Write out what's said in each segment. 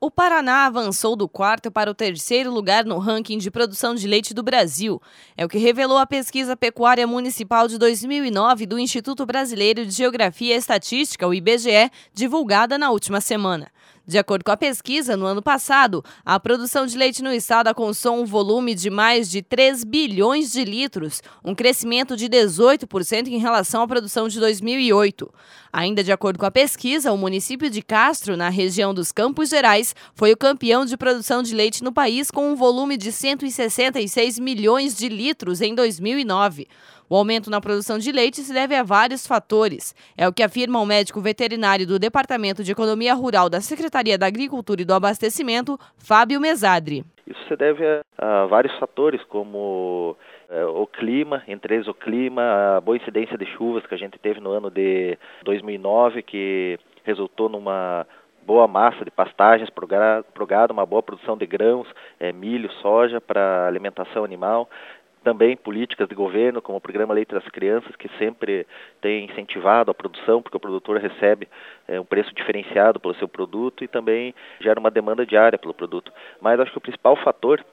O Paraná avançou do quarto para o terceiro lugar no ranking de produção de leite do Brasil. É o que revelou a Pesquisa Pecuária Municipal de 2009 do Instituto Brasileiro de Geografia e Estatística, o IBGE, divulgada na última semana. De acordo com a pesquisa, no ano passado, a produção de leite no estado alcançou um volume de mais de 3 bilhões de litros, um crescimento de 18% em relação à produção de 2008. Ainda de acordo com a pesquisa, o município de Castro, na região dos Campos Gerais, foi o campeão de produção de leite no país com um volume de 166 milhões de litros em 2009. O aumento na produção de leite se deve a vários fatores. É o que afirma o médico veterinário do Departamento de Economia Rural da Secretaria da Agricultura e do Abastecimento, Fábio Mesadri. Isso se deve a vários fatores, como o clima, entre eles o clima, a boa incidência de chuvas que a gente teve no ano de 2009, que resultou numa boa massa de pastagens para o gado, uma boa produção de grãos, milho, soja para alimentação animal. Também políticas de governo, como o Programa Leite das Crianças, que sempre tem incentivado a produção, porque o produtor recebe um preço diferenciado pelo seu produto e também gera uma demanda diária pelo produto. Mas acho que o principal fator,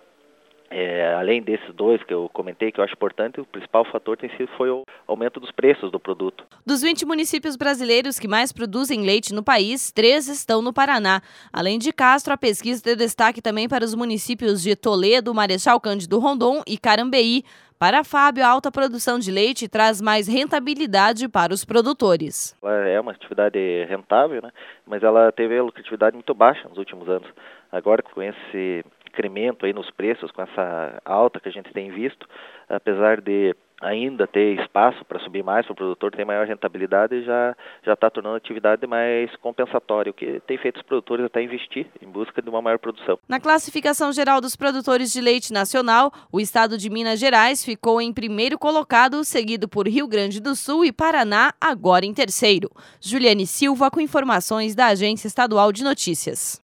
além desses dois que eu comentei, que eu acho importante, o principal fator foi o aumento dos preços do produto. Dos 20 municípios brasileiros que mais produzem leite no país, 3 estão no Paraná. Além de Castro, a pesquisa deu destaque também para os municípios de Toledo, Marechal Cândido Rondon e Carambeí. Para Fábio, a alta produção de leite traz mais rentabilidade para os produtores. Ela é uma atividade rentável, né? Mas ela teve a lucratividade muito baixa nos últimos anos. Agora, com esse incremento aí nos preços, com essa alta que a gente tem visto, apesar de ainda ter espaço para subir mais, para o produtor ter maior rentabilidade, já está tornando a atividade mais compensatória, o que tem feito os produtores até investir em busca de uma maior produção. Na classificação geral dos produtores de leite nacional, o estado de Minas Gerais ficou em primeiro colocado, seguido por Rio Grande do Sul e Paraná, agora em terceiro. Juliane Silva com informações da Agência Estadual de Notícias.